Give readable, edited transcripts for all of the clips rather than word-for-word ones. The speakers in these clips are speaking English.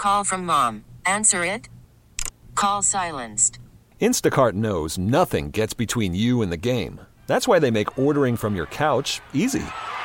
Call from mom. Answer it. Call silenced. Instacart knows nothing gets between you and the game. That's why they make ordering from your couch easy.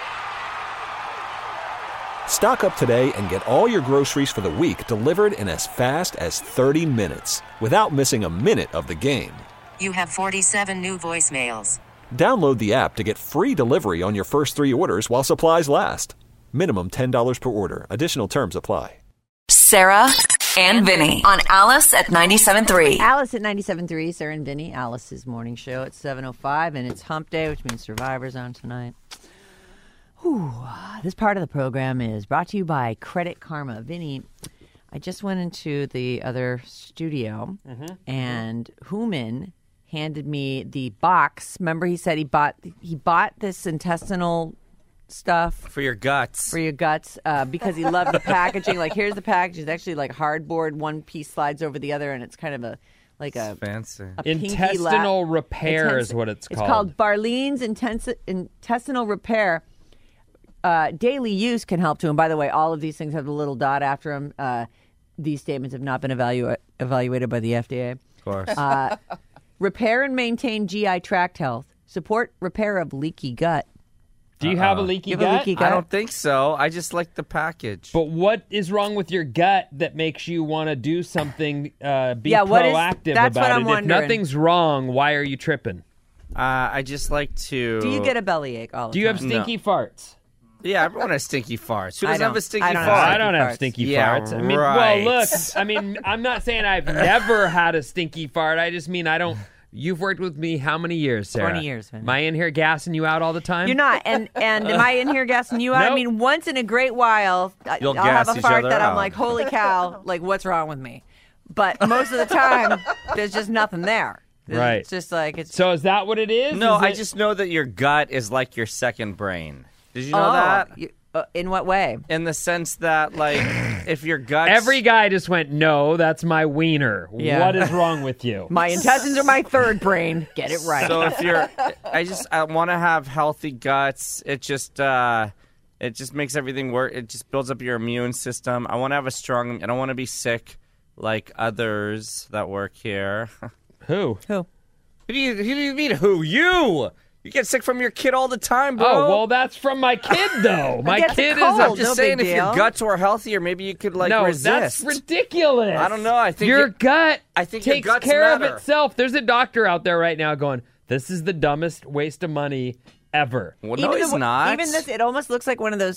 Stock up today and get all your groceries for the week delivered in as fast as 30 minutes without missing a minute of the game. You have 47 new voicemails. Download the app to get free delivery on your first 3 orders while supplies last. Minimum $10 per order. Additional terms apply. Sarah and Vinny on Alice at 97.3. Alice at 97.3, Sarah and Vinny, Alice's morning show at 7:05, and it's hump day, which means Survivor's on tonight. Whew. This part of the program is brought to you by Credit Karma. Vinny, I just went into the other studio, and Hooman handed me the box. Remember, he said he bought this intestinal stuff for your guts. Because he loved the packaging. Like, here's the package. It's actually like hardboard. One piece slides over the other, and it's kind of a fancy. Intestinal repair is what it's called. It's called Barlean's Intestinal Repair. Daily use can help too. And by the way, all of these things have a little dot after them. These statements have not been evaluated by the FDA. Of course. Repair and maintain GI tract health. Support repair of leaky gut. Do you have a leaky gut? I don't think so. I just like the package. But what is wrong with your gut that makes you want to do something, be proactive that's about what I'm it? wondering. If nothing's wrong, why are you tripping? I just like to... Do you get a bellyache all the time? Do you have stinky farts? Yeah, everyone has stinky farts. Who doesn't have a stinky I don't fart? I don't have stinky farts. I mean, right. well, look, I'm not saying I've never had a stinky fart. I just mean I don't... You've worked with me how many years, Sarah? 20 years. Man. Am I in here gassing you out all the time? You're not. And am I in here gassing you out? Nope. I mean, once in a great while, You'll I'll have gas a each fart other that I'm out. like, holy cow, like, what's wrong with me? But most of the time, there's just nothing there. Right. It's just like it's. So is that what it is? No, Is I it- just know that your gut is like your second brain. Did you know that? In what way? In the sense that, like, if your gut... Every guy just went, no, that's my wiener. Yeah. What is wrong with you? My intestines are my third brain. Get it right. So if you're... I want to have healthy guts. It just makes everything work. It just builds up your immune system. I want to have a strong... I don't want to be sick like others that work here. Who? Who? Who do you mean who? You get sick from your kid all the time, bro. Oh, well, that's from my kid, though. My gets a kid is... cold. I'm just no saying big if your deal. guts were healthier, maybe you could, like, no, resist. that's ridiculous. I don't know. I think your gut I think your takes guts care of matter. itself. There's a doctor out there right now going, this is the dumbest waste of money ever. Well, no, he's not. Even this, it almost looks like one of those,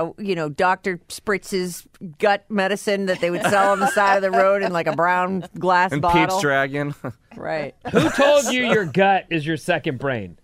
Dr. Spritz's gut medicine that they would sell on the side of the road in like a brown glass and bottle. Pete's Dragon. Right. Who told you your gut is your second brain?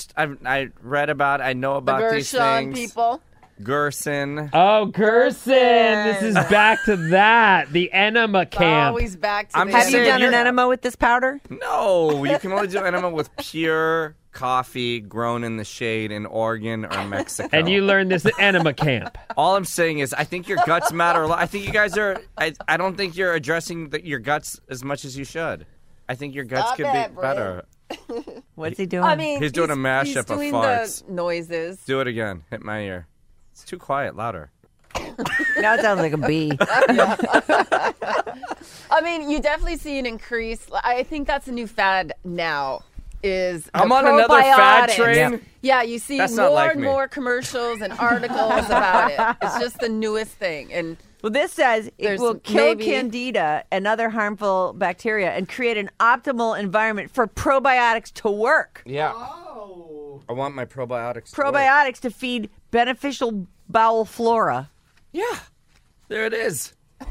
I read about, I know about these Gershon things. people. Gerson. Oh, Gerson. This is back to that. The enema camp. Always back to I'm the just Have you saying, done an you're- enema with this powder? No, you can only do enema with pure coffee grown in the shade in Oregon or Mexico. And you learned this at enema camp. All I'm saying is I think your guts matter a lot. I think you guys are, I don't think you're addressing your guts as much as you should. I think your guts Stop could it, be Bryn. better. What's he doing? I mean, He's doing a mashup he's of doing farts. the noises. Do it again. Hit my ear. It's too quiet. Louder. now it sounds like a bee. I mean, you definitely see an increase. I think that's a new fad now. Is I'm the on another fad probiotics. train. Yeah, you see That's more not like and me. more commercials and articles about it. It's just the newest thing. And Well, this says it There's will kill maybe- candida and other harmful bacteria and create an optimal environment for probiotics to work. Yeah. Oh. I want my probiotics. to work. Probiotics to feed beneficial bowel flora. Yeah. There it is.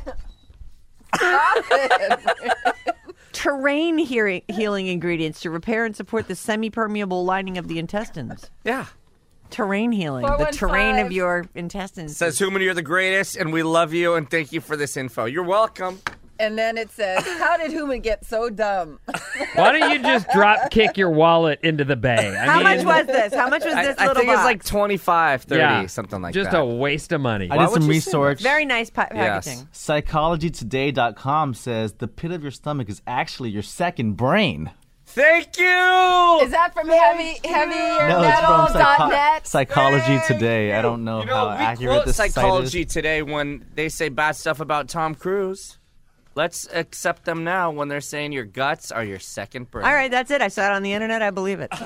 Terrain healing ingredients to repair and support the semi-permeable lining of the intestines. Yeah. Terrain healing, the 415. terrain of your intestines. Says Human, you're the greatest, and we love you, and thank you for this info. You're welcome. and then it says, "How did Huma get so dumb?" Why don't you just drop kick your wallet into the bay? How much was this? How much was this I little think box? it's like 25, 30, something like just that. a waste of money. I Why did would some you say research. Very nice packaging. PsychologyToday.com says the pit of your stomach is actually your second brain. Thank you. Is that from No, it's from heavymetal.net? Psychology Today. I don't know how we accurate quote this Psychology site is. Today when they say bad stuff about Tom Cruise. Let's accept them now when they're saying your guts are your second brain. All right, that's it. I saw it on the internet. I believe it.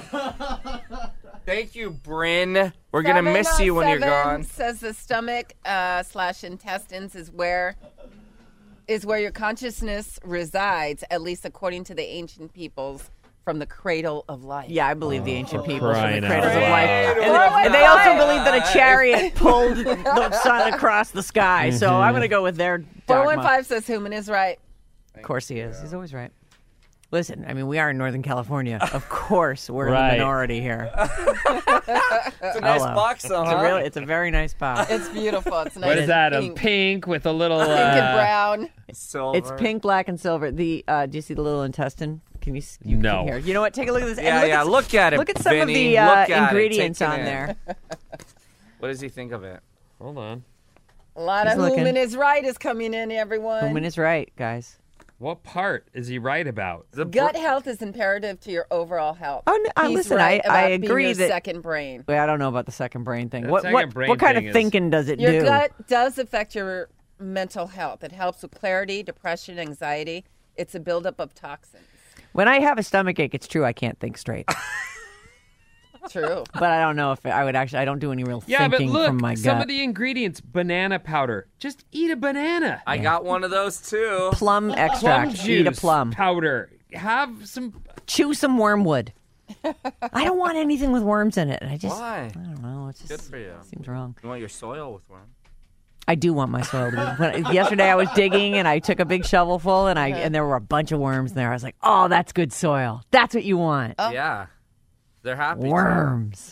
Thank you, Bryn. We're going to miss you when you're 707 gone. Says the stomach / intestines is where your consciousness resides, at least according to the ancient peoples from the cradle of life. Yeah, I believe the ancient people from the crying out cradles of loud. life. And they also believe that a chariot pulled the sun across the sky. So I'm going to go with their dogma. 415 says Human is right. Of course he is. He's always right. Listen, I mean, we are in Northern California. Of course, we're in Right. the minority here. It's a nice box, though, huh? It's a very nice box. It's beautiful. It's nice. What is that? Pink, A pink with a little. pink and brown. Silver. It's pink, black, and silver. Do you see the little intestine? Can you? No. Here. You know what? Take a look at this. And Yeah, look at it, Look at some Vinny. of the Look at it. ingredients Take it on in. there. What does he think of it? Hold on. A lot He's of looking. Human is right is coming in, everyone. Human is right, guys. What part is he right about? Gut health is imperative to your overall health. Oh, no, He's listen, right I about being agree your that- second brain. Wait, I don't know about the second brain thing. That What second brain kind thing of is- thinking does it Your do? gut does affect your mental health. It helps with clarity, depression, anxiety. It's a buildup of toxins. When I have a stomach ache, it's true I can't think straight. True. But I don't know if I would actually. I don't do any real Yeah, but thinking look, from my gut. some of the ingredients: banana powder. Just eat a banana. I got one of those, too. plum Plum extract. juice Eat a plum. powder. Have some. Chew some wormwood. I don't want anything with worms in it. I just. Why? I don't know. It just Good for you. seems wrong. You want your soil with one? I do want my soil to be. Yesterday I was digging and I took a big shovelful and there were a bunch of worms in there. I was like, oh, that's good soil. That's what you want. Yeah. They're happy. Worms.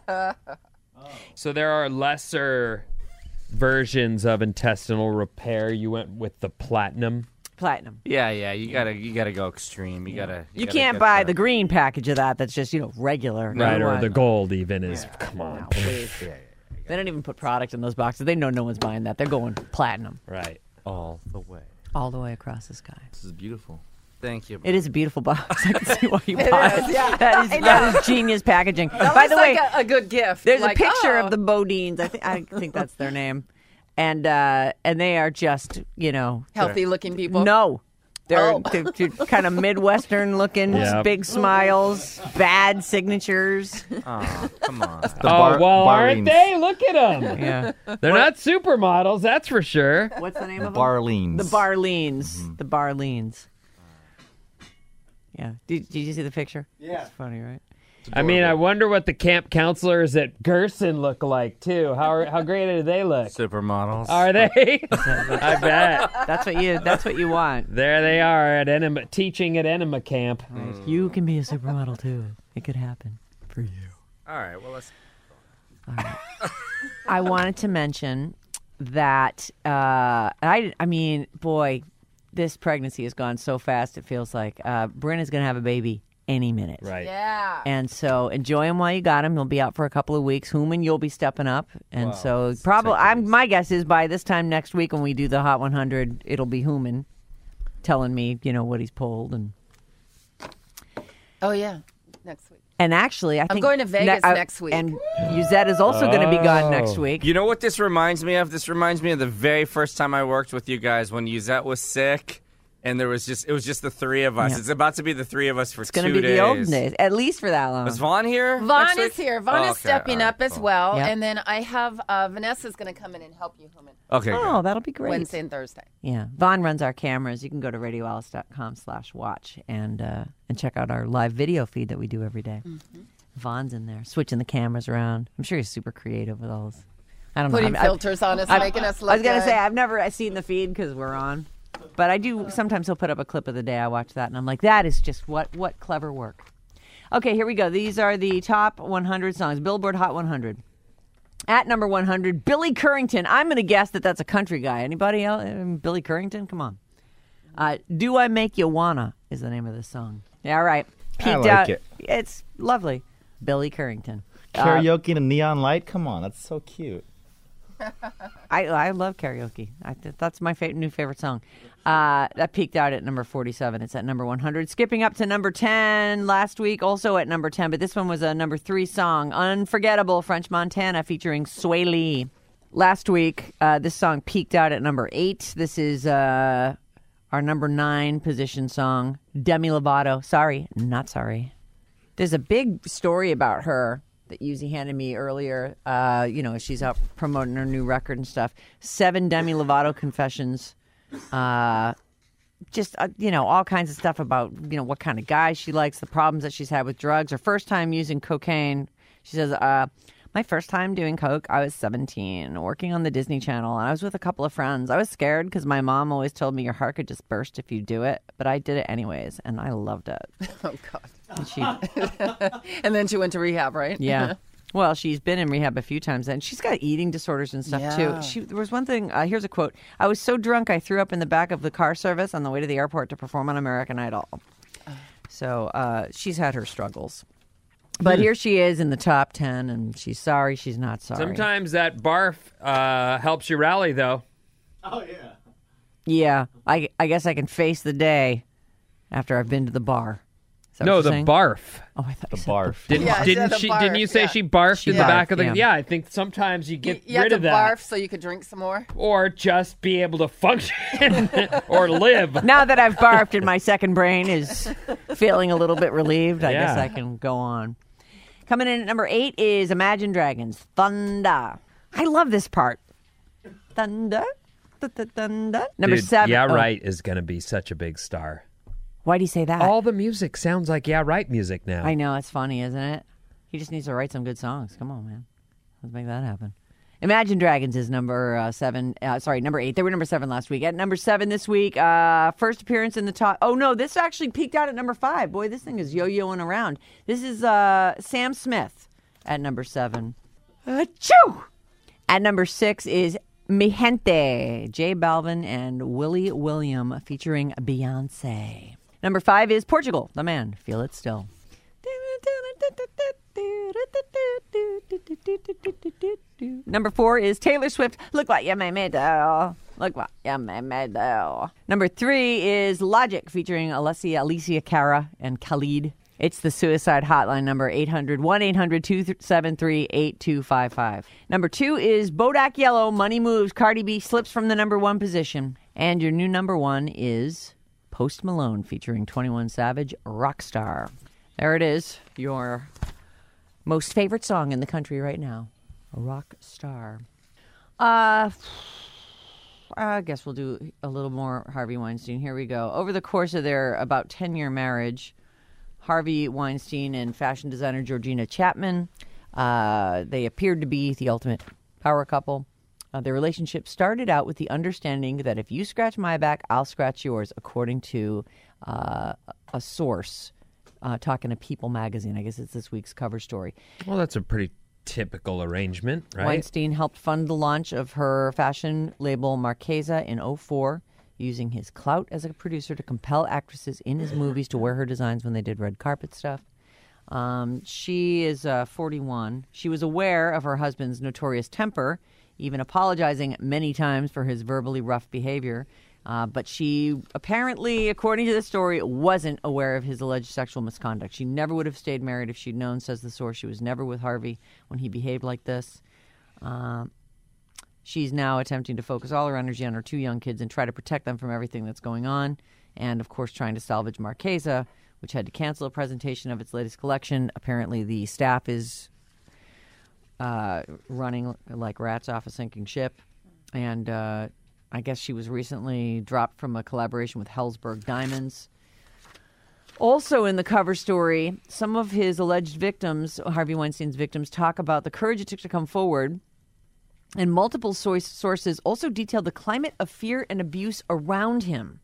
So there are lesser versions of intestinal repair. You went with the platinum. Platinum. Yeah, you gotta go extreme. You gotta. You gotta can't get buy the green package of that. That's just regular. Right, You or want- the gold even is. Come on. No, please. They don't even put product in those boxes. They know no one's buying that. They're going platinum Right. all the way. all the way across the sky. This is beautiful. Thank you. It is a beautiful box. I can see why you bought it. yeah. That is genius packaging. By the way, like a good gift. there's Like, a picture oh. of the Bodines. I think that's their name, and they are just healthy-looking people. No. They're, Oh. they're kind of Midwestern looking, Yep. big smiles, bad signatures. Oh, come on. Aren't they? Look at them. Yeah. They're not supermodels, that's for sure. What's the name of them? Barleans. The Barleans. The Barleans. Yeah. Did you see the picture? Yeah. It's funny, right? I mean, I wonder what the camp counselors at Gerson look like too. How great do they look? Supermodels. Are they? I bet. That's what you want. There they are at enema, teaching at enema camp. You can be a supermodel too. It could happen for you. All right. Well, let's. I wanted to mention that I mean, boy, this pregnancy has gone so fast. It feels like Bryn is going to have a baby any minute. Right. Yeah. And so enjoy him while you got him. He'll be out for a couple of weeks. Human, you'll be stepping up. And so probably, my guess is by this time next week when we do the Hot 100, it'll be Human telling me, what he's pulled. And Oh, yeah. Next week. and actually, I think going to Vegas next week. And Yuzette is also going to be gone next week. You know what this reminds me of? This reminds me of the very first time I worked with you guys when Yuzette was sick. And it was just the three of us. Yeah. It's about to be the three of us for 2 days. It's going to be the olden days, at least for that long. Was Vaughn here? Vaughn next is week? here. Vaughn Oh, is okay. stepping All up right, as cool. well. Yep. And then I have Vanessa's going to come in and help you, Human, Okay. Oh, that'll be great. Wednesday and Thursday. Yeah, Vaughn runs our cameras. You can go to radioalice.com/watch and check out our live video feed that we do every day. Mm-hmm. Vaughn's in there, switching the cameras around. I'm sure he's super creative with all this. I don't know. Putting filters on us, making us look I was gonna good. say I've never seen the feed because we're on, but I do. Sometimes he'll put up a clip of the day. I watch that and I'm like, that is just what clever work. Okay, here we go. These are the top 100 songs. Billboard Hot 100. At number 100, Billy Currington. I'm going to guess that that's a country guy. Anybody else? Billy Currington? Come on. Do I Make You Wanna is the name of this song. Yeah, all right. I like it. It's lovely. Billy Currington. Karaoke in a neon light? Come on, that's so cute. I love karaoke. That's my new favorite song. That peaked out at number 47. It's at number 100. Skipping up to number 10 last week, also at number 10. But this one was a number 3 song. Unforgettable, French Montana, featuring Sway Lee. Last week, this song peaked out at number 8. This is our number 9 position song, Demi Lovato. Sorry, not sorry. There's a big story about her that Yuzi handed me earlier. She's out promoting her new record and stuff. 7 Demi Lovato confessions. All kinds of stuff about, what kind of guys she likes, the problems that she's had with drugs. Her first time using cocaine. She says, my first time doing coke, I was 17, working on the Disney Channel, and I was with a couple of friends. I was scared because my mom always told me your heart could just burst if you do it, but I did it anyways, and I loved it. Oh, God. And then she went to rehab, right? Yeah. Well, she's been in rehab a few times, and she's got eating disorders and stuff, too. There was one thing, here's a quote. I was so drunk I threw up in the back of the car service on the way to the airport to perform on American Idol. So she's had her struggles. But here she is in the top 10, and she's sorry she's not sorry. Sometimes that barf helps you rally, though. Oh, yeah. Yeah, I guess I can face the day after I've been to the bar. No, the barf. Oh, I thought The barf. Didn't you say she barfed in the back of the... Yeah, I think sometimes you get you rid of that. You have to barf so you could drink some more? Or just be able to function or live. Now that I've barfed and my second brain is feeling a little bit relieved, I guess I can go on. Coming in at number 8 is Imagine Dragons, Thunder. I love this part. Thunder. Thunder. Number 7. Yeah, Right is going to be such a big star. Why do you say that? All the music sounds like Yeah Right music now. I know, it's funny, isn't it? He just needs to write some good songs. Come on, man. Let's make that happen. Imagine Dragons is number 7. Number 8. They were number 7 last week. At number 7 this week, first appearance in the top. Oh, no, this actually peaked out at number 5. Boy, this thing is yo-yoing around. This is Sam Smith at number 7. Achoo! At number 6 is Mi Gente, J Balvin and Willie William featuring Beyonce. Number 5 is Portugal, The Man, Feel It Still. Number 4 is Taylor Swift, Look What You Made Me Do. Look What You Made Me Do. Number 3 is Logic featuring Alicia Cara and Khalid. It's the suicide hotline number 800-1-800-273-8255. Number 2 is Bodak Yellow, Money Moves, Cardi B slips from the number 1 position. And your new number 1 is Post Malone featuring 21 Savage, Rockstar. There it is, your most favorite song in the country right now, Rockstar. I guess we'll do a little more Harvey Weinstein. Here we go. Over the course of their about 10-year marriage, Harvey Weinstein and fashion designer Georgina Chapman, they appeared to be the ultimate power couple. Their relationship started out with the understanding that if you scratch my back, I'll scratch yours, according to a source talking to People magazine. I guess it's this week's cover story. Well, that's a pretty typical arrangement, right? Weinstein helped fund the launch of her fashion label Marchesa in 2004, using his clout as a producer to compel actresses in his movies to wear her designs when they did red carpet stuff. She is 41. She was aware of her husband's notorious temper, even apologizing many times for his verbally rough behavior. But she apparently, according to the story, wasn't aware of his alleged sexual misconduct. She never would have stayed married if she'd known, says the source. She was never with Harvey when he behaved like this. She's now attempting to focus all her energy on her 2 young kids and try to protect them from everything that's going on. And, of course, trying to salvage Marchesa, which had to cancel a presentation of its latest collection. Apparently the staff is running like rats off a sinking ship. And I guess she was recently dropped from a collaboration with Helzberg Diamonds. Also in the cover story, some of his alleged victims, Harvey Weinstein's victims, talk about the courage it took to come forward. And multiple sources also detailed the climate of fear and abuse around him.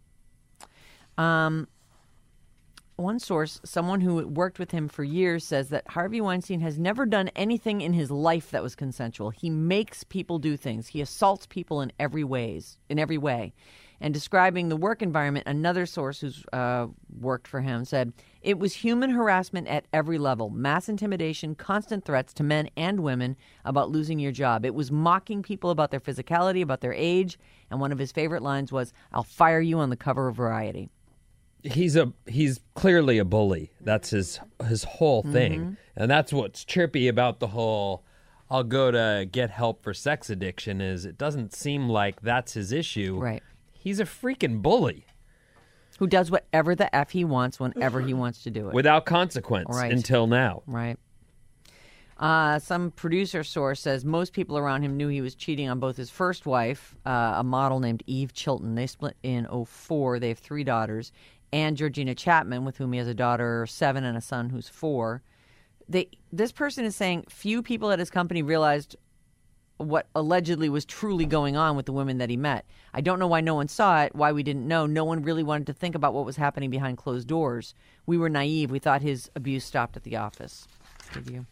One source, someone who worked with him for years, says that Harvey Weinstein has never done anything in his life that was consensual. He makes people do things. He assaults people in every way. And describing the work environment, another source who's worked for him said, it was human harassment at every level, mass intimidation, constant threats to men and women about losing your job. It was mocking people about their physicality, about their age. And one of his favorite lines was, I'll fire you on the cover of Variety. He's clearly a bully. That's his whole thing. And that's what's trippy about the whole I'll go to get help for sex addiction is it doesn't seem like that's his issue. Right. He's a freaking bully. Who does whatever the F he wants whenever he wants to do it. Without consequence until now. Right. Some producer source says most people around him knew he was cheating on both his first wife, a model named Eve Chilton. They split in 2004. They have 3 daughters. And Georgina Chapman, with whom he has a daughter 7 and a son who's 4. This person is saying few people at his company realized what allegedly was truly going on with the women that he met. I don't know why no one saw it, why we didn't know. No one really wanted to think about what was happening behind closed doors. We were naive. We thought his abuse stopped at the office. Did you?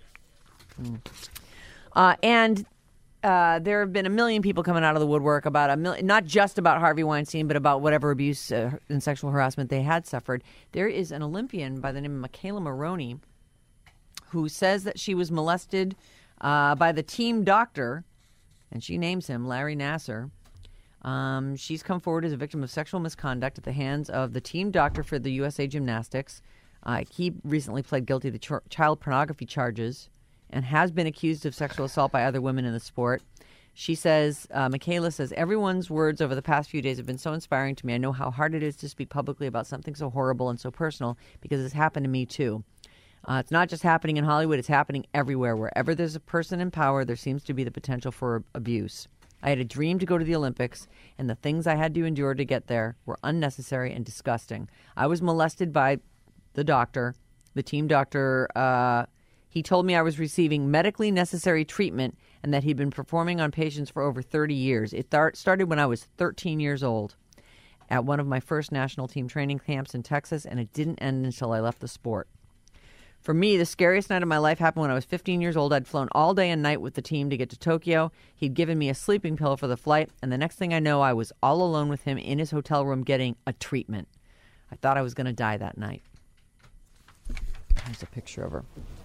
And there have been a million people coming out of the woodwork about not just about Harvey Weinstein, but about whatever abuse and sexual harassment they had suffered. There is an Olympian by the name of Michaela Maroney who says that she was molested by the team doctor, and she names him Larry Nasser. She's come forward as a victim of sexual misconduct at the hands of the team doctor for the USA Gymnastics. He recently pled guilty to child pornography charges and has been accused of sexual assault by other women in the sport. She says, Michaela says, everyone's words over the past few days have been so inspiring to me. I know how hard it is to speak publicly about something so horrible and so personal because it's happened to me too. It's not just happening in Hollywood. It's happening everywhere. Wherever there's a person in power, there seems to be the potential for abuse. I had a dream to go to the Olympics, and the things I had to endure to get there were unnecessary and disgusting. I was molested by the doctor, the team doctor. He told me I was receiving medically necessary treatment and that he'd been performing on patients for over 30 years. It started when I was 13 years old at one of my first national team training camps in Texas, and it didn't end until I left the sport. For me, the scariest night of my life happened when I was 15 years old. I'd flown all day and night with the team to get to Tokyo. He'd given me a sleeping pill for the flight, and the next thing I know, I was all alone with him in his hotel room getting a treatment. I thought I was going to die that night. Here's a picture of her.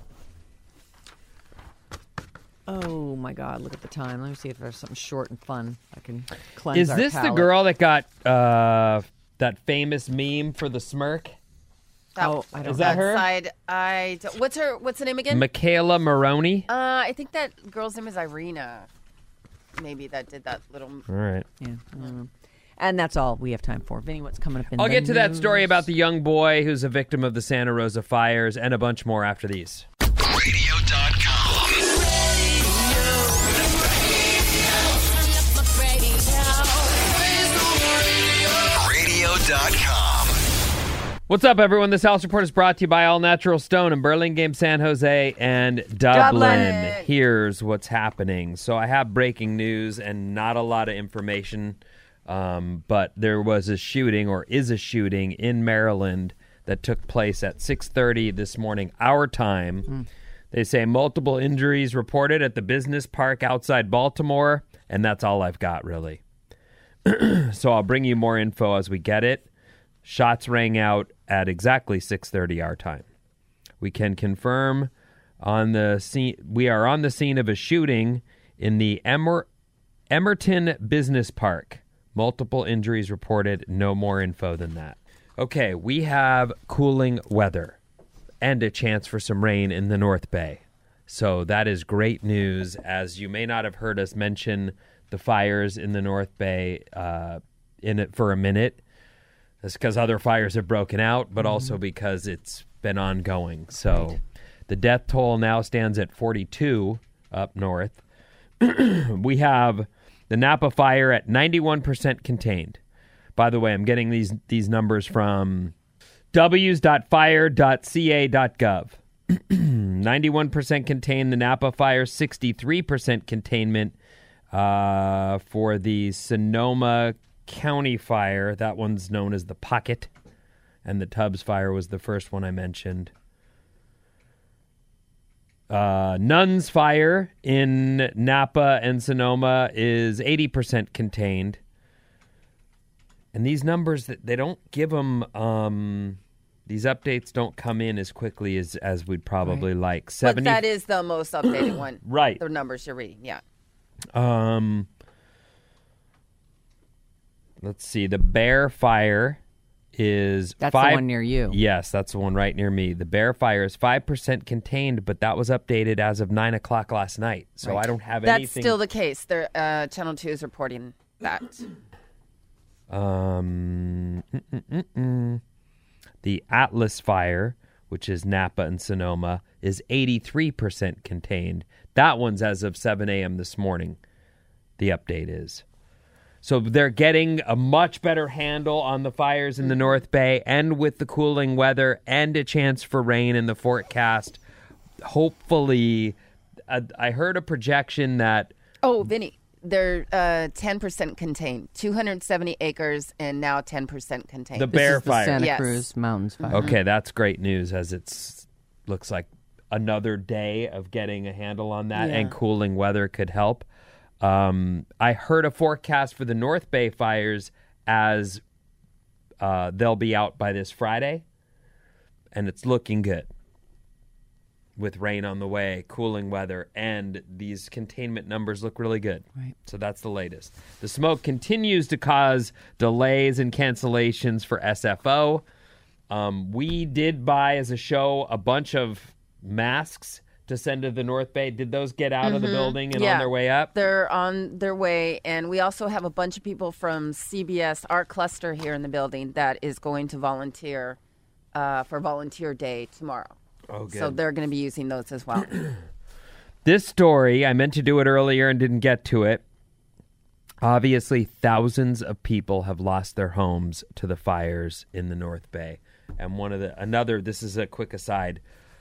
Oh, my God, look at the time. Let me see if there's something short and fun I can cleanse our Is this the palate. girl that got that famous meme for the smirk? I don't Is that her? What's the name again? Michaela Maroney? I think that girl's name is Irina. Maybe that did that little. All right. Yeah. And that's all we have time for. Vinny, what's coming up in I'll the get to that news? story about the young boy who's a victim of the Santa Rosa fires and a bunch more after these. Radio.com. Radio.com. What's up, everyone? This House Report is brought to you by All Natural Stone in Burlingame, San Jose, and Dublin. Here's what's happening. So I have breaking news and not a lot of information, but there was a shooting, or is a shooting, in Maryland that took place at 6:30 this morning, our time. They say multiple injuries reported at the business park outside Baltimore, and that's all I've got, really. So I'll bring you more info as we get it. Shots rang out at exactly 6:30 our time. We can confirm on the scene. We are on the scene of a shooting in the Emerton Business Park. Multiple injuries reported. No more info than that. Okay, we have cooling weather and a chance for some rain in the North Bay. So that is great news. As you may not have heard us mention the fires in the North Bay in it for a minute. That's because other fires have broken out, but also because it's been ongoing. So the death toll now stands at 42 up north. We have the Napa fire at 91% contained. By the way, I'm getting these numbers from ws.fire.ca.gov. 91% contained the Napa fire, 63% containment for the Sonoma County fire. That one's known as the Pocket, and the Tubbs fire was the first one I mentioned. Nuns fire in Napa and Sonoma is 80% contained. And these numbers, they don't give them, these updates don't come in as quickly as we'd probably like. But that is the most updated one. Right. The numbers you're reading, yeah. Let's see. The Bear Fire is... That's the one near you. Yes, that's the one right near me. The Bear Fire is 5% contained, but that was updated as of 9 o'clock last night. So I don't have anything... That's still the case. Channel 2 is reporting that. The Atlas Fire, which is Napa and Sonoma, is 83% contained. That one's as of 7 a.m. this morning, the update is. So they're getting a much better handle on the fires in the North Bay, and with the cooling weather and a chance for rain in the forecast. Hopefully, I heard a projection that... Oh, Vinny. They're 10% contained, 270 acres, and now 10% contained. The Bear Fire. Santa Cruz Mountains Fire. Okay, that's great news, as it's looks like another day of getting a handle on that, and cooling weather could help. I heard a forecast for the North Bay fires as they'll be out by this Friday, and it's looking good. With rain on the way, cooling weather, and these containment numbers look really good. Right. So that's the latest. The smoke continues to cause delays and cancellations for SFO. We did buy, as a show, a bunch of masks to send to the North Bay. Did those get out of the building and on their way up? They're on their way, and we also have a bunch of people from CBS, our cluster here in the building, that is going to volunteer for Volunteer Day tomorrow. Oh, good. So they're going to be using those as well. This story, I meant to do it earlier and didn't get to it. Obviously, thousands of people have lost their homes to the fires in the North Bay. And this is a quick aside,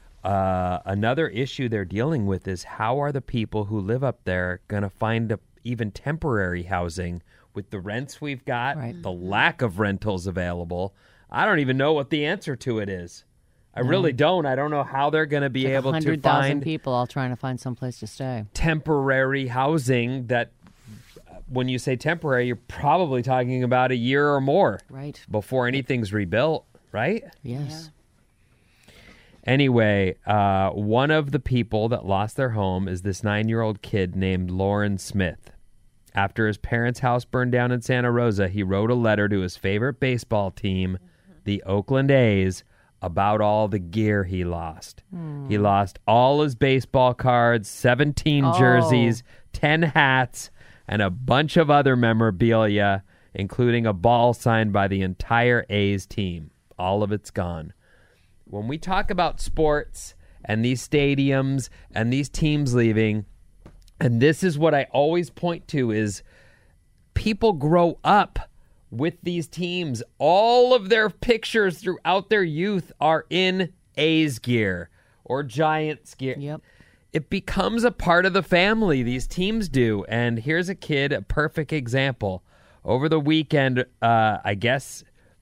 another issue they're dealing with is how are the people who live up there going to find even temporary housing with the rents we've got, the lack of rentals available? I don't even know what the answer to it is. I really don't. I don't know how they're going to be able to find 100,000 people all trying to find someplace to stay. Temporary housing that, when you say temporary, you're probably talking about a year or more. Right. Before anything's rebuilt, right? Yes. Yeah. Anyway, one of the people that lost their home is this 9-year-old kid named Lauren Smith. After his parents' house burned down in Santa Rosa, he wrote a letter to his favorite baseball team, the Oakland A's, about all the gear he lost. He lost all his baseball cards, 17 jerseys, 10 hats, and a bunch of other memorabilia, including a ball signed by the entire A's team. All of it's gone. When we talk about sports and these stadiums and these teams leaving, and this is what I always point to, is people grow up with these teams. All of their pictures throughout their youth are in A's gear or Giants gear. Yep. It becomes a part of the family. These teams do. And here's a kid, a perfect example. Over the weekend, I guess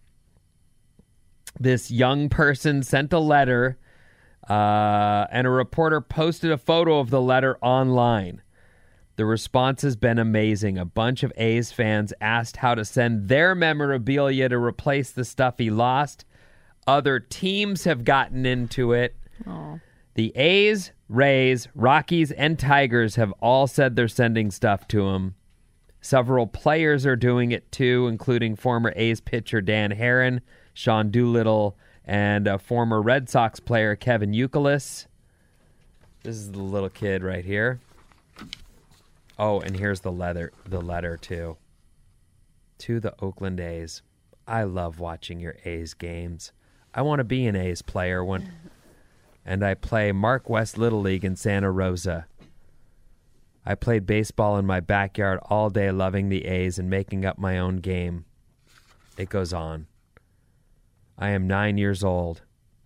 this young person sent a letter, and a reporter posted a photo of the letter online. The response has been amazing. A bunch of A's fans asked how to send their memorabilia to replace the stuff he lost. Other teams have gotten into it. Aww. The A's, Rays, Rockies, and Tigers have all said they're sending stuff to him. Several players are doing it too, including former A's pitcher Dan Herron, Sean Doolittle, and former Red Sox player Kevin Youkilis. This is the little kid right here. Oh, and here's the letter too. To the Oakland A's. I love watching your A's games. I want to be an A's player and I play Mark West Little League in Santa Rosa. I played baseball in my backyard all day, loving the A's and making up my own game. It goes on. I am 9 years old.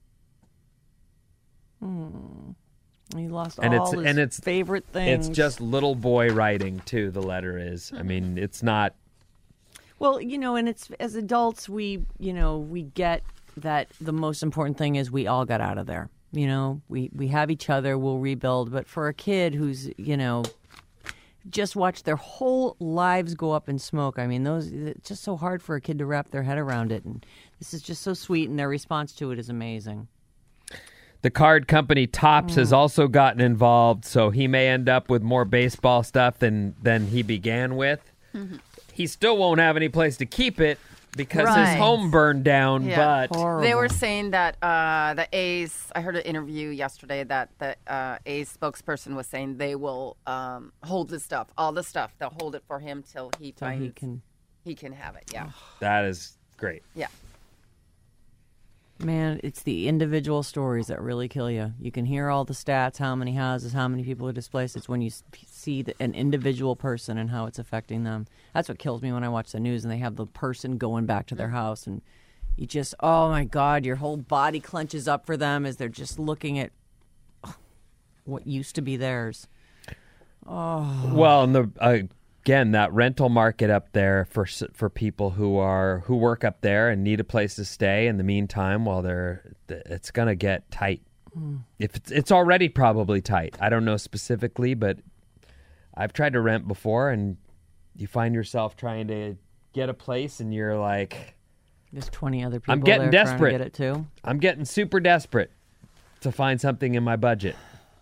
He lost and all his favorite things. It's just little boy writing, too, the letter is. I mean, it's not... Well, and it's, as adults, we get that the most important thing is we all got out of there. We have each other, we'll rebuild. But for a kid who's, just watch their whole lives go up in smoke. I mean, it's just so hard for a kid to wrap their head around it. And this is just so sweet, and their response to it is amazing. The card company Topps has also gotten involved, so he may end up with more baseball stuff than he began with. Mm-hmm. He still won't have any place to keep it because Right. his home burned down, Yeah. but They were saying that the A's, I heard an interview yesterday that the A's spokesperson was saying they will hold the stuff, all the stuff. They'll hold it for him till he finds he can have it. Yeah. that is great. Yeah. Man, it's the individual stories that really kill you. You can hear all the stats, how many houses, how many people are displaced. It's when you see an individual person and how it's affecting them. That's what kills me when I watch the news and they have the person going back to their house. And you just, oh my God, your whole body clenches up for them as they're just looking at what used to be theirs. Oh. Well, and again, that rental market up there for people who work up there and need a place to stay in the meantime while it's going to get tight. If it's already probably tight. I don't know specifically, but I've tried to rent before, and you find yourself trying to get a place, and you're like, there's 20 other people I'm getting there desperate. trying to get it too. I'm getting super desperate to find something in my budget.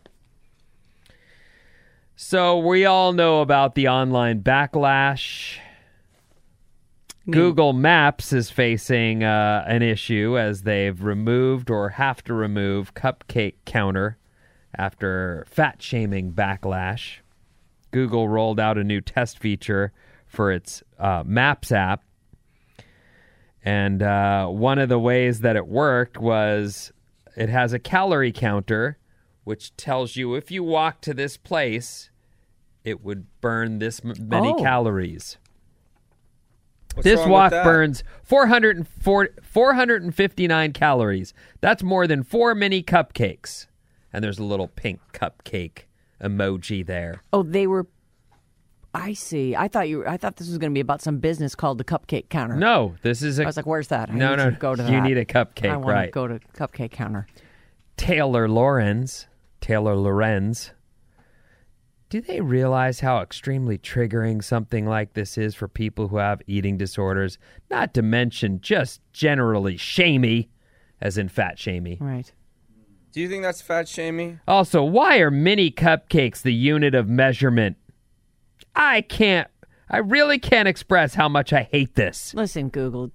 So we all know about the online backlash. Google Maps is facing an issue as they've removed or have to remove Cupcake Counter after fat-shaming backlash. Google rolled out a new test feature for its Maps app. And one of the ways that it worked was it has a calorie counter, which tells you if you walk to this place, it would burn this many calories. This walk burns 459 calories. That's more than 4 mini cupcakes. And there's a little pink cupcake emoji there. Oh, they were. I see. I thought this was going to be about some business called the Cupcake Counter. No, this is I was like, "Where's that?" No. Go to that. You need a cupcake, I want right? to go to Cupcake Counter. Taylor Lorenz. Do they realize how extremely triggering something like this is for people who have eating disorders? Not to mention just generally shamey, as in fat shamey. Right. Do you think that's fat shamey? Also, why are mini cupcakes the unit of measurement? I really can't express how much I hate this. Listen, Google,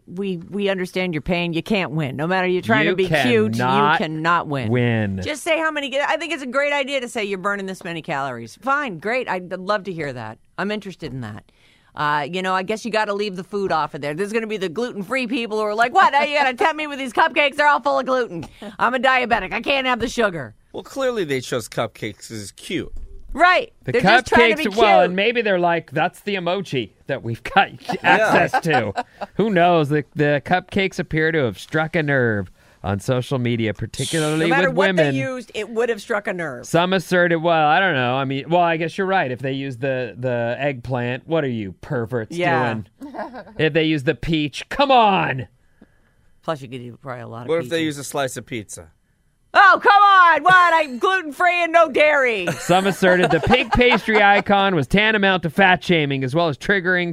we understand your pain. You can't win. No matter you're trying to be cute, you cannot win. Just say how many. I think it's a great idea to say you're burning this many calories. Fine, great. I'd love to hear that. I'm interested in that. I guess you got to leave the food off of there. There's going to be the gluten-free people who are like, what? Now you got to tempt me with these cupcakes? They're all full of gluten. I'm a diabetic. I can't have the sugar. Well, clearly they chose cupcakes as cute. Right. They're cupcakes, just trying to be cute. Well, and maybe they're like, that's the emoji that we've got access to. Who knows? The cupcakes appear to have struck a nerve on social media, particularly no matter with what women. They used, it would have struck a nerve. Some asserted, I don't know. I mean, I guess you're right. If they use the eggplant, what are you perverts doing? If they use the peach, come on. Plus, you could eat probably a lot of What peaches. if they use a slice of pizza? Oh, come on. What? I'm gluten-free and no dairy. Some asserted the pig pastry icon was tantamount to fat shaming as well as triggering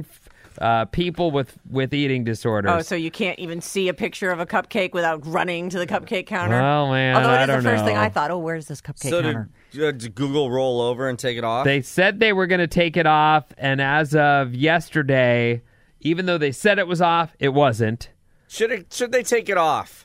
people with eating disorders. Oh, so you can't even see a picture of a cupcake without running to the cupcake counter? Oh, man, Although it is I don't the first know. thing I thought, where's this cupcake counter? Did Google roll over and take it off? They said they were going to take it off, and as of yesterday, even though they said it was off, it wasn't. Should they take it off?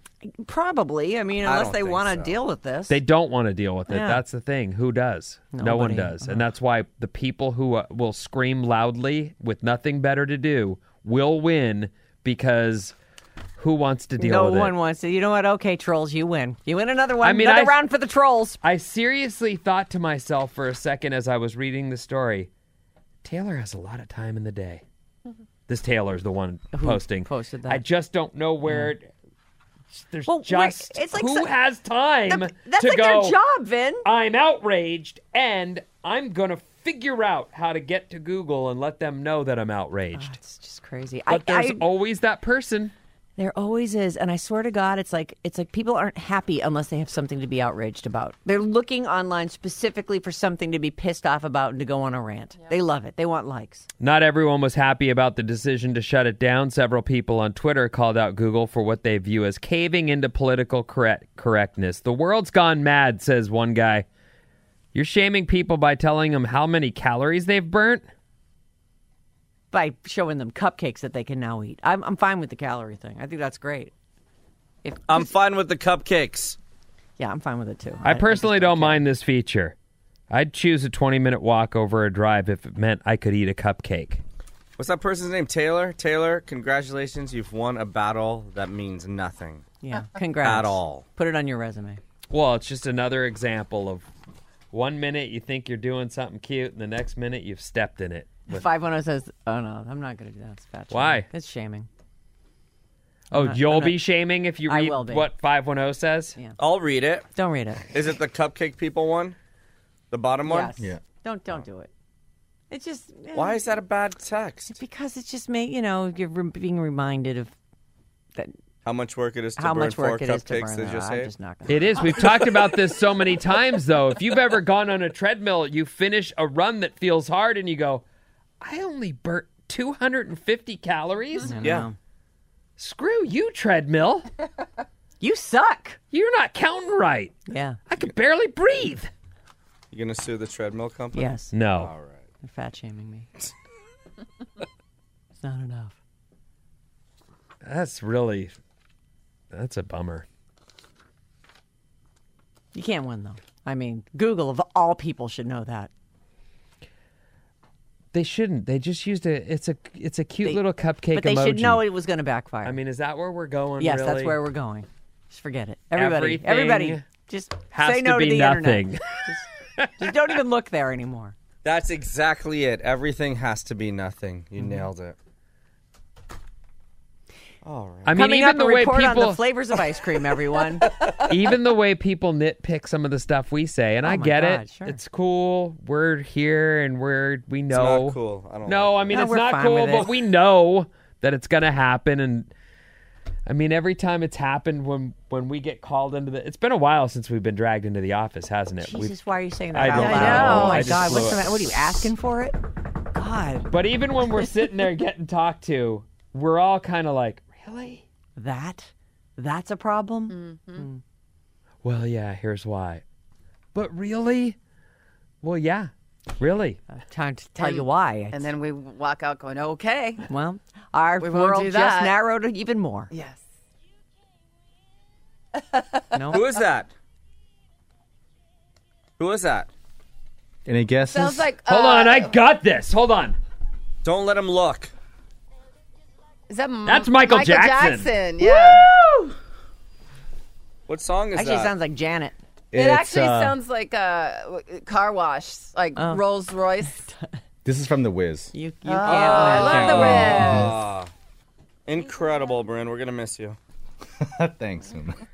Probably. I mean, unless they want to deal with this. They don't want to deal with it. Yeah. That's the thing. Who does? No one does. And that's why the people who will scream loudly with nothing better to do will win, because who wants to deal with it? No one wants to. You know what? Okay, trolls, you win. You win another one. I mean, another round for the trolls. I seriously thought to myself for a second as I was reading the story, Taylor has a lot of time in the day. This Taylor's the one posted that. I just don't know where... There's it's like who has time that's to like go, their job, Vin. I'm outraged, and I'm going to figure out how to get to Google and let them know that I'm outraged. It's just crazy. But there's always that person. There always is, and I swear to God, it's like people aren't happy unless they have something to be outraged about. They're looking online specifically for something to be pissed off about and to go on a rant. Yeah. They love it. They want likes. Not everyone was happy about the decision to shut it down. Several people on Twitter called out Google for what they view as caving into political correctness. The world's gone mad, says one guy. You're shaming people by telling them how many calories they've burnt? By showing them cupcakes that they can now eat. I'm fine with the calorie thing. I think that's great. I'm fine with the cupcakes. Yeah, I'm fine with it too. I personally don't mind this feature. I'd choose a 20-minute walk over a drive if it meant I could eat a cupcake. What's that person's name? Taylor? Taylor, congratulations. You've won a battle that means nothing. Yeah, congrats. At all. Put it on your resume. Well, it's just another example of 1 minute you think you're doing something cute, and the next minute you've stepped in it. 510 says, oh no, I'm not going to do that. It's fat shaming. Why? It's shaming. You'll be shaming if you read what 510 says? Yeah. I'll read it. Don't read it. Is it the cupcake people one? The bottom one? Yes. Yeah. Don't do it. It's just... Why is that a bad text? Because it's just you're being reminded of that. How much work it is to burn 4 cupcakes, did you say? It is. We've talked about this so many times, though. If you've ever gone on a treadmill, you finish a run that feels hard, and you go, I only burnt 250 calories? Yeah. Screw you, treadmill. You suck. You're not counting right. Yeah. I could barely breathe. You going to sue the treadmill company? Yes. No. All right. They're fat shaming me. It's not enough. That's a bummer. You can't win, though. I mean, Google, of all people, should know that. They shouldn't. They just used it's a cute little cupcake But they emoji. should know it was going to backfire. I mean, is that where we're going? Yes, really? that's where we're going. Just forget it. Everybody, just has say no to be the nothing. internet. Just don't even look there anymore. That's exactly it. Everything has to be nothing. You nailed it. All right. I mean, Coming even up, the a way report people on the flavors of ice cream, everyone. even the way people nitpick some of the stuff we say, and I my get God, it. sure. It's cool. We're here, and we know. It's not cool. I don't No, like I mean No, it's we're not fine cool, with but it. we know that it's going to happen. And I mean, every time it's happened when we get called into it's been a while since we've been dragged into the office, hasn't it? Jesus, why are you saying that I out don't loud? know. Oh my I just God, blew what's it. the matter? What are you asking for it? God, But even when we're sitting there getting talked to, we're all kind of like, really? that's a problem. Mm-hmm. Well, yeah, here's why. But really? Well, yeah, really. Time to tell you why. And then we walk out going, okay. Well, our We won't world do just that. narrowed even more. Yes. No, Who is that? Who is that? Any guesses? Sounds like. Hold on, I got this. Hold on. Don't let him look. Is that That's Michael Jackson. Jackson, yeah. What song is actually, that? it sounds like Janet. It actually sounds like a car wash, like Rolls Royce. This is from The Wiz. You can't Oh, I love the Wiz. Ah. Incredible, Bryn. We're going to miss you. Thanks.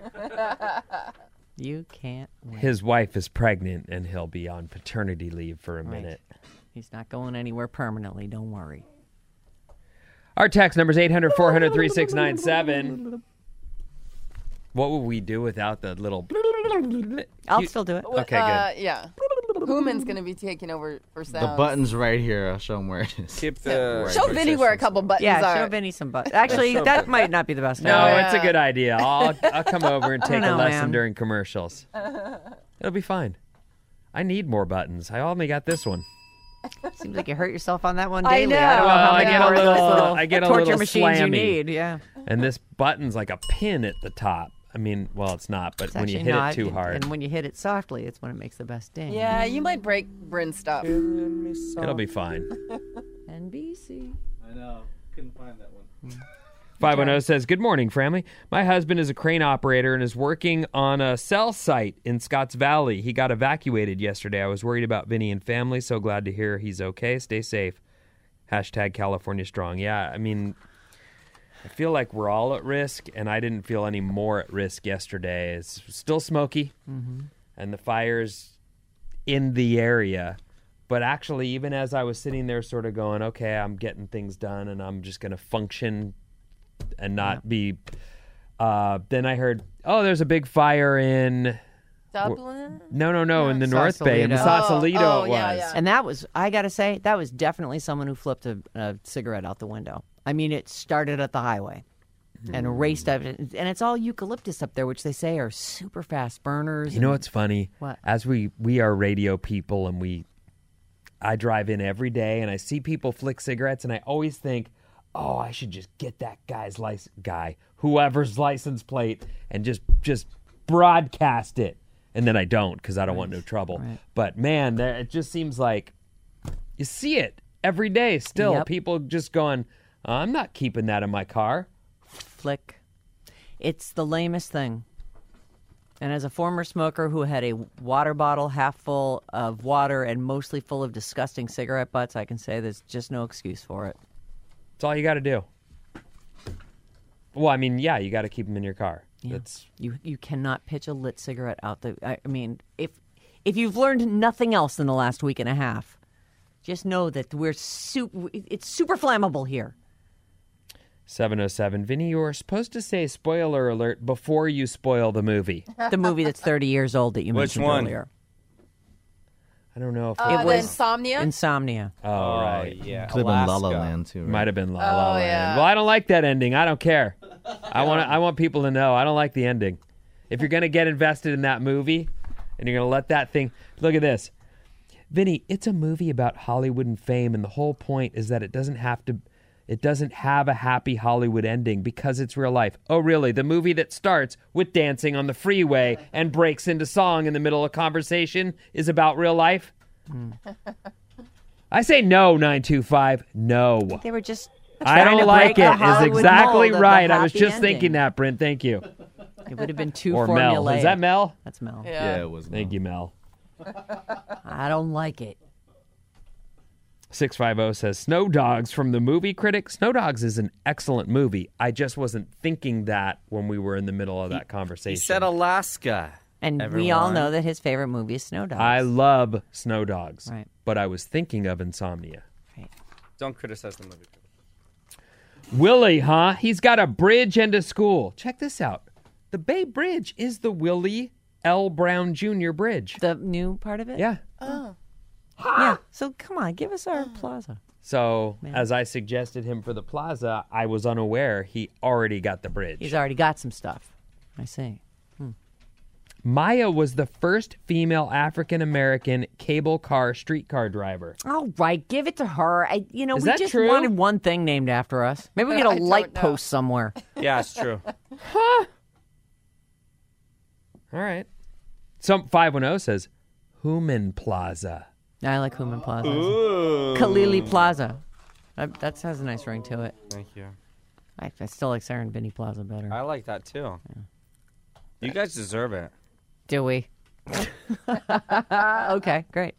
You can't win. His wife is pregnant, and he'll be on paternity leave for a minute. He's not going anywhere permanently. Don't worry. Our text number is 800-400-3697. What would we do without the little... I'll still do it. Okay, good. Yeah. Human's going to be taking over for The sounds. button's right here. I'll show him where it is. Keep the... Show Vinny where a couple buttons Yeah, are. show Vinny some buttons. Actually, that might not be the best No, idea. it's a good idea. I'll come over and take a know, lesson man. during commercials. It'll be fine. I need more buttons. I only got this one. Seems like you hurt yourself on that one I daily. know. I don't know Well, how I many get a more of those little- I get a torture little machines you slammy. need. Yeah. And this button's like a pin at the top. I mean, well, it's not, but It's when you actually hit not, it too hard, and when you hit it softly, it's when it makes the best ding. Yeah, you might break Bryn's stuff. it'll be fine. NBC. I know. Couldn't find that one. 510 says, good morning, family. My husband is a crane operator and is working on a cell site in Scotts Valley. He got evacuated yesterday. I was worried about Vinny and family. So glad to hear he's okay. Stay safe. Hashtag California Strong. Yeah, I mean, I feel like we're all at risk, and I didn't feel any more at risk yesterday. It's still smoky, and the fire's in the area. But actually, even as I was sitting there sort of going, okay, I'm getting things done, and I'm just going to function not be. Then I heard, there's a big fire in Dublin? No, in the North Bay, in the Sausalito it was. Yeah. And that was, I got to say, that was definitely someone who flipped a cigarette out the window. I mean, it started at the highway and raced up, and it's all eucalyptus up there, which they say are super fast burners. You know what's funny? What? As we are radio people, and I drive in every day, and I see people flick cigarettes, and I always think, I should just get that whoever's license plate, and just broadcast it. And then I don't, because I don't want no trouble. Right. But man, it just seems like you see it every day still. Yep. People just going, I'm not keeping that in my car. Flick. It's the lamest thing. And as a former smoker who had a water bottle half full of water and mostly full of disgusting cigarette butts, I can say there's just no excuse for it. That's all you got to do. Well, I mean, yeah, you got to keep them in your car. Yeah. That's You cannot pitch a lit cigarette out the. I mean, if you've learned nothing else in the last week and a half, just know that it's super flammable here. 707. Vinny, you were supposed to say spoiler alert before you spoil the movie. The movie that's 30 years old that you mentioned earlier. I don't know if it was Insomnia. Insomnia. Oh, right. Yeah. Could have been La La Land too. Right? Might have been La La Land. Yeah. Well, I don't like that ending. I don't care. I want people to know I don't like the ending. If you're going to get invested in that movie and you're going to let that thing... Look at this. Vinny, it's a movie about Hollywood and fame, and the whole point is that it doesn't have a happy Hollywood ending because it's real life. Oh, really? The movie that starts with dancing on the freeway and breaks into song in the middle of conversation is about real life? I say no, 925. No. They were just I trying don't to like break it. the Is Hollywood exactly mold of right. the I was happy just ending. thinking that, Brent. Thank you. It would have been too Or formulaic. Mel. Is that Mel? That's Mel. Yeah, it was. Thank you, Mel. I don't like it. 650 says, Snow Dogs from the movie critic. Snow Dogs is an excellent movie. I just wasn't thinking that when we were in the middle of that conversation. He said Alaska. And we Everyone. all know that his favorite movie is Snow Dogs. I love Snow Dogs, Right. but I was thinking of Insomnia. Don't criticize the movie. Willie, huh? He's got a bridge and a school. Check this out. The Bay Bridge is the Willie L. Brown Jr. Bridge. The new part of it? Yeah. Oh. Yeah. So come on, give us our plaza. So as I suggested him for the plaza, I was unaware he already got the bridge. He's already got some stuff. I see. Maya was the first female African-American cable car streetcar driver. All right, give it to her. Is we that just true? wanted one thing named after us. Maybe we get a I don't light know. post somewhere. Yeah, it's true. All right. Some 510 says Human Plaza. I like Human Plaza. Ooh. Kalili Plaza. That has a nice ring to it. Thank you. I still like Sarah and Vinny Plaza better. I like that too. You guys deserve it. Do we? Okay, great.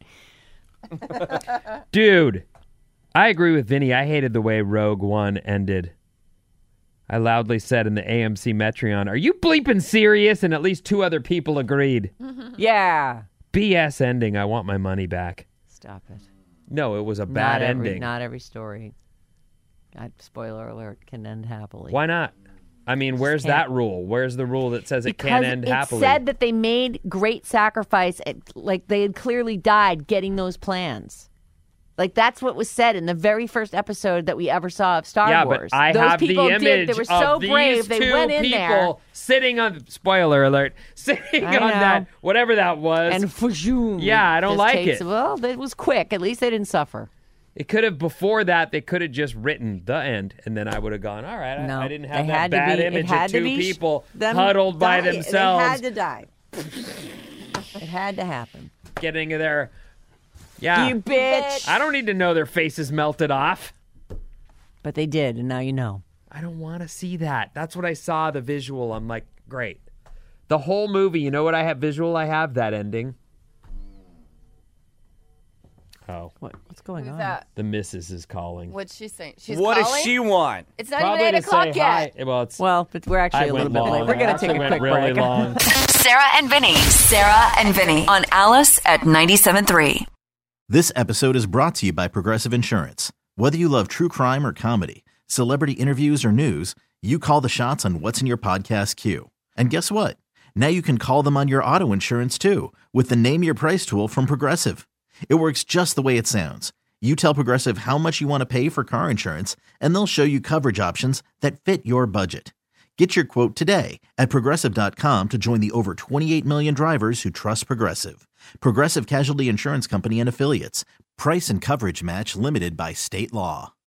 Dude, I agree with Vinny. I hated the way Rogue One ended. I loudly said in the AMC Metreon, "Are you bleeping serious?" And at least 2 other people agreed. Yeah. BS ending. I want my money back. Stop it. No, it was a bad ending. Not every story. Spoiler alert, can end happily. Why not? I mean, where's can't. that rule? Where's the rule that says it can't end happily? It said that they made great sacrifice, like they had clearly died getting those plans. Like that's what was said in the very first episode that we ever saw of Star Wars. But I those have the people image they were so of these brave. They 2 went in people there sitting on, spoiler alert, sitting I on know. that, whatever that was. and fajoom, Yeah, I don't just like takes- it. Well, it was quick. At least they didn't suffer. It could have, before that, they could have just written the end, and then I would have gone, all right, No, I didn't they have that had to bad be- it image had of to 2 be people them huddled by die. themselves, It had to die. It had to happen. getting their, yeah. You bitch. I don't need to know their faces melted off. But they did, and now you know. I don't want to see that. That's what I saw, the visual. I'm like, great. The whole movie, you know what I have visual? I have that ending. Oh, What's going Who's on? that? the missus is calling. What's she saying? She's What calling? does she want? It's not Probably even 8 to o'clock say yet. hi. Well, it's Well, but we're actually I a little went bit long. late. We're going I to take a went quick really break. long. Sarah and Vinny. Sarah and Vinny on Alice at 97.3. This episode is brought to you by Progressive Insurance. Whether you love true crime or comedy, celebrity interviews or news, You call the shots on what's in your podcast queue. And guess what? Now you can call them on your auto insurance too with the Name Your Price tool from Progressive. It works just the way it sounds. You tell Progressive how much you want to pay for car insurance, and they'll show you coverage options that fit your budget. Get your quote today at Progressive.com to join the over 28 million drivers who trust Progressive. Progressive Casualty Insurance Company and Affiliates. Price and coverage match limited by state law.